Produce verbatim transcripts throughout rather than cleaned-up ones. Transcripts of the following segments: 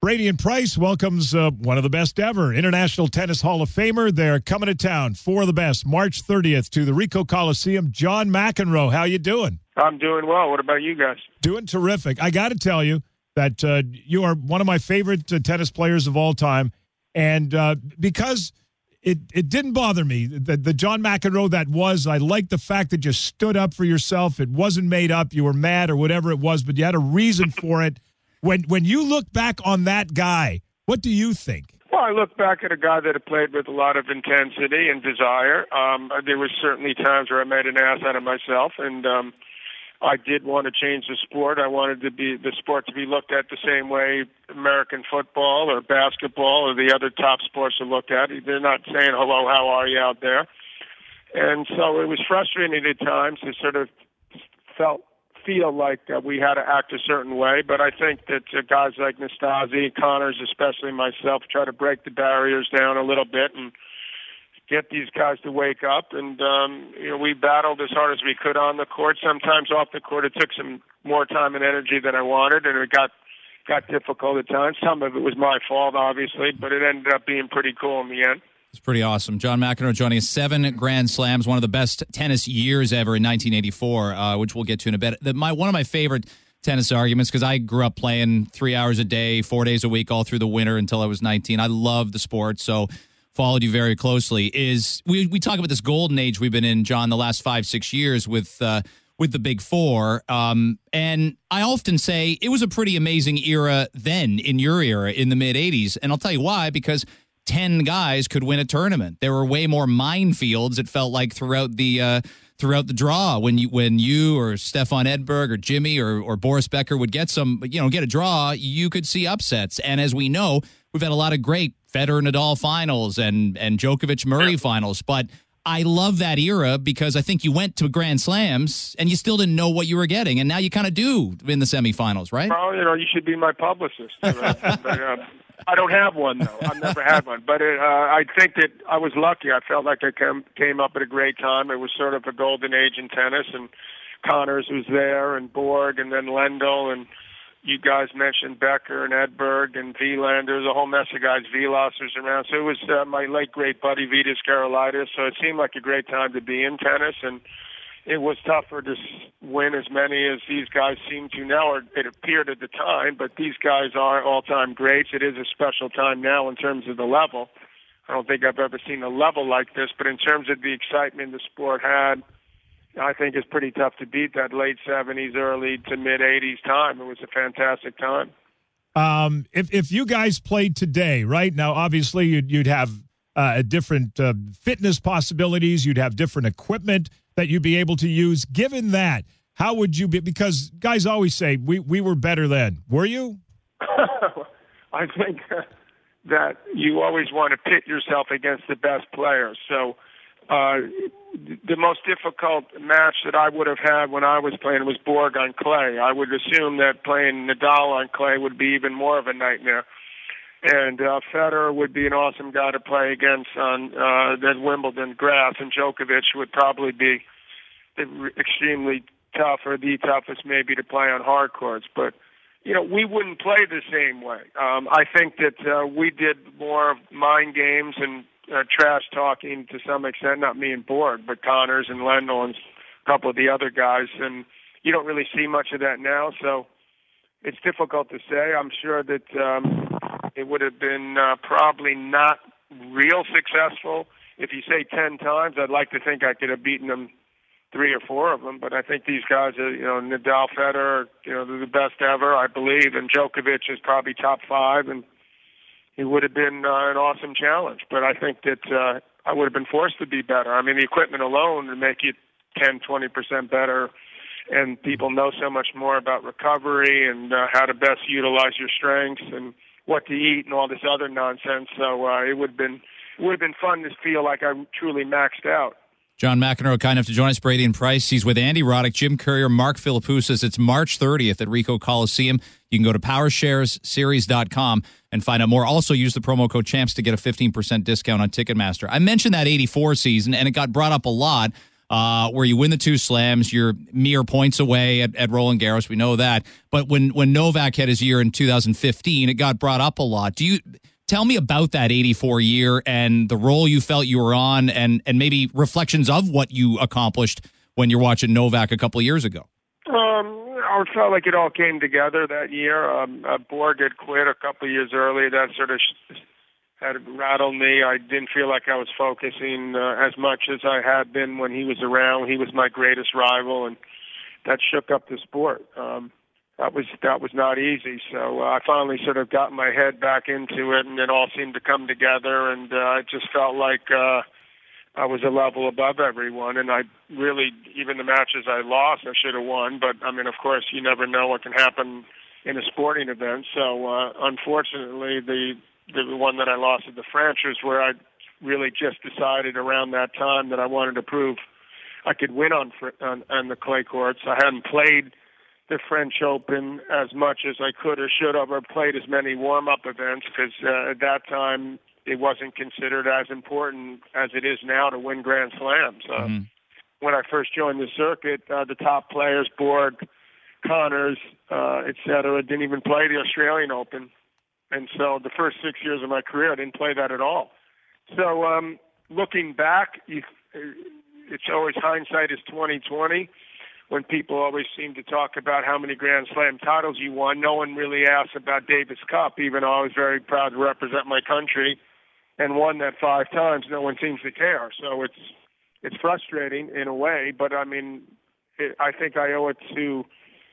Brady and Price welcomes uh, one of the best ever, International Tennis Hall of Famer. They're coming to town for the best, March thirtieth to the Ricoh Coliseum. John McEnroe, how you doing? I'm doing well. What about you guys? Doing terrific. I got to tell you that uh, you are one of my favorite uh, tennis players of all time, and uh, because it, it didn't bother me, the, the John McEnroe that was, I like the fact that you stood up for yourself. It wasn't made up. You were mad or whatever it was, but you had a reason for it. When when you look back on that guy, what do you think? Well, I look back at a guy that had played with a lot of intensity and desire. Um, there were certainly times where I made an ass out of myself, and um, I did want to change the sport. I wanted to be the sport to be looked at the same way American football or basketball or the other top sports are looked at. They're not saying, hello, how are you out there? And so it was frustrating at times to sort of felt feel like uh, we had to act a certain way, but I think that uh, guys like Nastase, Connors, especially myself, try to break the barriers down a little bit and get these guys to wake up. And um, you know, we battled as hard as we could on the court. Sometimes off the court, it took some more time and energy than I wanted, and it got got difficult at times. Some of it was my fault, obviously, but it ended up being pretty cool in the end. It's pretty awesome. John McEnroe joining us. Seven Grand Slams, one of the best tennis years ever in nineteen eighty-four, uh, which we'll get to in a bit. The, my One of my favorite tennis arguments, because I grew up playing three hours a day, four days a week, all through the winter until I was nineteen. I love the sport, so followed you very closely, is we, we talk about this golden age we've been in, John, the last five, six years with uh, with the Big Four. Um, and I often say it was a pretty amazing era then, in your era, in the mid-eighties. And I'll tell you why, because ten guys could win a tournament. There were way more minefields, it felt like, throughout the uh, throughout the draw. When you when you or Stefan Edberg or Jimmy or or Boris Becker would get some, you know, get a draw, you could see upsets. And as we know, we've had a lot of great Federer Nadal finals and and Djokovic Murray finals. But I love that era because I think you went to Grand Slams and you still didn't know what you were getting, and now you kind of do in the semifinals, right? Well, you know, you should be my publicist. Right? but, uh, I don't have one, though. I've never had one. But it, uh, I think that I was lucky. I felt like I came, came up at a great time. It was sort of a golden age in tennis, and Connors was there, and Borg, and then Lendl, and you guys mentioned Becker and Edberg and Wieland. There was a whole mess of guys. Vilas was around. So it was uh, my late great buddy Vitas Karolaitis. So it seemed like a great time to be in tennis, and it was tougher to win as many as these guys seem to now, or it appeared at the time, but these guys are all-time greats. It is a special time now in terms of the level. I don't think I've ever seen a level like this, but in terms of the excitement the sport had, I think it's pretty tough to beat that late seventies, early to mid-eighties time. It was a fantastic time. Um, if, if you guys played today, right, now obviously you'd, you'd have uh, different uh, fitness possibilities, you'd have different equipment that you'd be able to use. Given that, how would you be? Because guys always say, we, we were better then. Were you? I think that you always want to pit yourself against the best players. So uh, the most difficult match that I would have had when I was playing was Borg on clay. I would assume that playing Nadal on clay would be even more of a nightmare. And uh, Federer would be an awesome guy to play against on uh, that Wimbledon grass, and Djokovic would probably be extremely tough, or the toughest maybe to play on hard courts. But, you know, we wouldn't play the same way. Um, I think that uh, we did more mind games and uh, trash talking to some extent, not me and Borg, but Connors and Lendl and a couple of the other guys. And you don't really see much of that now, so it's difficult to say. I'm sure that um, it would have been uh, probably not real successful. If you say ten times, I'd like to think I could have beaten them three or four of them. But I think these guys are, you know, Nadal, Federer, you know, they're the best ever, I believe. And Djokovic is probably top five. And it would have been uh, an awesome challenge. But I think that uh, I would have been forced to be better. I mean, the equipment alone would make you ten, twenty percent better. And people know so much more about recovery and uh, how to best utilize your strengths and what to eat and all this other nonsense. So uh, it would have been it would have been fun to feel like I truly maxed out. John McEnroe, kind enough to join us. Brady and Price. He's with Andy Roddick, Jim Courier, Mark Philippoussis. It's March thirtieth at Ricoh Coliseum. You can go to power shares series dot com and find out more. Also, use the promo code CHAMPS to get a fifteen percent discount on Ticketmaster. I mentioned that eighty-four season, and it got brought up a lot. uh, where you win the two slams. You're mere points away at, at Roland Garros. We know that. But when, when Novak had his year in two thousand fifteen, it got brought up a lot. Do you tell me about that eighty-four year and the role you felt you were on, and, and maybe reflections of what you accomplished when you're watching Novak a couple of years ago? Um, I felt like it all came together that year. Um, uh, Borg had quit a couple of years early. That sort of sh- had rattled me. I didn't feel like I was focusing uh, as much as I had been when he was around. He was my greatest rival, and that shook up the sport. Um, that was that was not easy. So uh, I finally sort of got my head back into it, and it all seemed to come together. And uh, it just felt like uh, I was a level above everyone. And I really, even the matches I lost, I should have won. But I mean, of course, you never know what can happen in a sporting event. So uh, unfortunately, the the one that I lost at the French was where I really just decided around that time that I wanted to prove I could win on on, on the clay courts. I hadn't played the French Open as much as I could or should have, or played as many warm-up events, because uh, at that time it wasn't considered as important as it is now to win Grand Slams. Uh, mm-hmm. When I first joined the circuit, uh, the top players, Borg, Connors, uh, et cetera, didn't even play the Australian Open. And so the first six years of my career, I didn't play that at all. So um, looking back, you, it's always hindsight is twenty twenty. When people always seem to talk about how many Grand Slam titles you won, no one really asks about Davis Cup, even though I was very proud to represent my country and won that five times. No one seems to care. So it's it's frustrating in a way, but I mean, it, I think I owe it to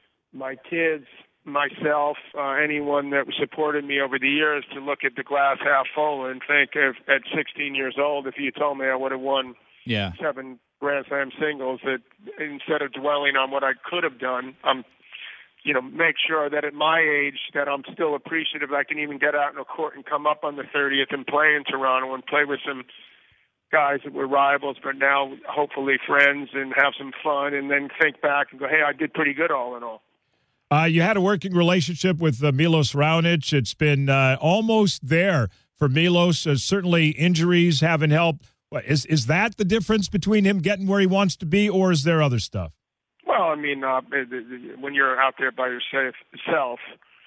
my kids, myself, uh, anyone that supported me over the years to look at the glass half full and think if, at sixteen years old, if you told me I would have won yeah. seven Grand Slam singles, that instead of dwelling on what I could have done, I'm, you know, make sure that at my age that I'm still appreciative I can even get out in a court and come up on the thirtieth and play in Toronto and play with some guys that were rivals, but now hopefully friends, and have some fun, and then think back and go, hey, I did pretty good all in all. Uh, you had a working relationship with uh, Milos Raonic. It's been uh, almost there for Milos. Uh, certainly injuries haven't helped. Is is that the difference between him getting where he wants to be, or is there other stuff? Well, I mean, uh, when you're out there by yourself,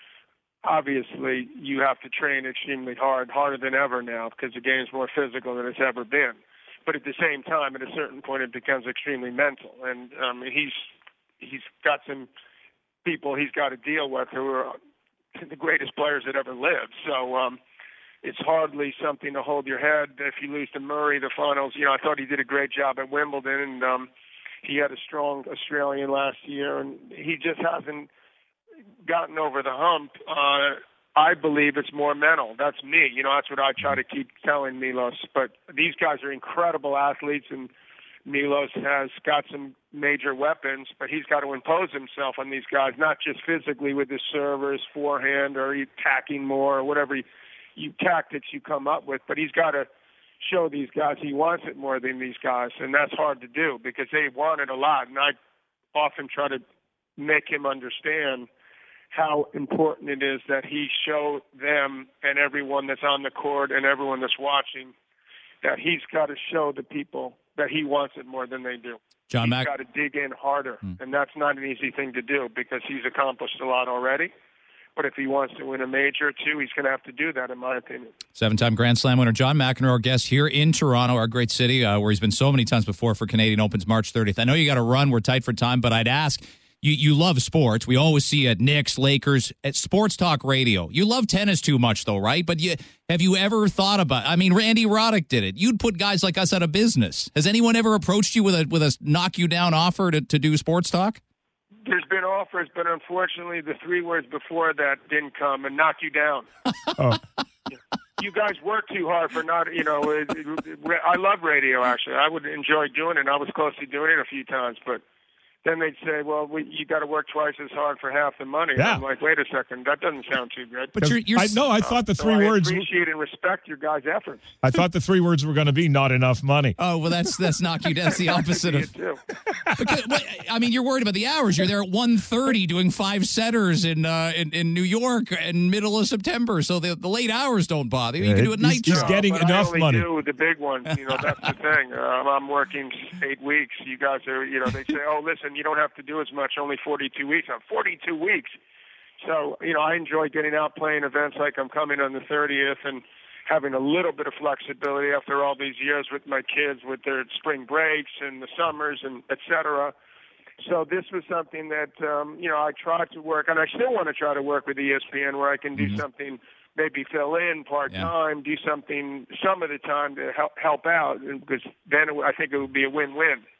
obviously you have to train extremely hard, harder than ever now, because the game's more physical than it's ever been. But at the same time, at a certain point, it becomes extremely mental. And um, he's he's got some people he's got to deal with who are the greatest players that ever lived. So um, it's hardly something to hold your head if you lose to Murray, the finals. You know, I thought he did a great job at Wimbledon, and um, he had a strong Australian last year, and he just hasn't gotten over the hump. Uh, I believe it's more mental. That's me. You know, that's what I try to keep telling Milos. But these guys are incredible athletes, and Milos has got some major weapons, but he's got to impose himself on these guys, not just physically with his serve or his forehand or attacking more or whatever you, you tactics you come up with, but he's got to show these guys he wants it more than these guys, and that's hard to do because they want it a lot, and I often try to make him understand how important it is that he show them and everyone that's on the court and everyone that's watching that he's got to show the people that he wants it more than they do. John He's Mac- got to dig in harder, hmm. and that's not an easy thing to do because he's accomplished a lot already. But if he wants to win a major, too, he's going to have to do that, in my opinion. Seven-time Grand Slam winner John McEnroe, our guest here in Toronto, our great city, uh, where he's been so many times before for Canadian Opens March thirtieth. I know you got to run. We're tight for time, but I'd ask, you, you love sports. We always see at Knicks, Lakers, at Sports Talk Radio. You love tennis too much, though, right? But you, have you ever thought about, I mean, Randy Roddick did it. You'd put guys like us out of business. Has anyone ever approached you with a with a knock-you-down offer to, to do Sports Talk? There's been offers, but unfortunately the three words before that didn't come, and knock you down. Oh. You guys work too hard for not, you know, it, it, I love radio, actually. I would enjoy doing it. I was close to doing it a few times, but then they'd say, well, we, you got to work twice as hard for half the money. Yeah. And I'm like, wait a second, that doesn't sound too good. But you're, you're I, no, I thought the So three I words. appreciate and respect your guys' efforts. I thought the three words were going to be not enough money. Oh, well, that's that's not you. That's the opposite You of. too. Because, well, I mean, you're worried about the hours. You're there at one thirty doing five setters in uh, in, in New York in middle of September, so the, the late hours don't bother you. You can do a He's- night he's job. getting but enough I only money. do the big ones. You know, that's the thing. Um, I'm working eight weeks. You guys are, you know, they say, oh, listen, you don't have to do as much, only forty-two weeks. I'm forty-two weeks. So, you know, I enjoy getting out playing events like I'm coming on the thirtieth and having a little bit of flexibility after all these years with my kids, with their spring breaks and the summers and et cetera. So this was something that, um, you know, I tried to work, and I still want to try to work with E S P N where I can do Mm-hmm. something, maybe fill in part-time, do something some of the time to help help out, because then it, I think it would be a win-win.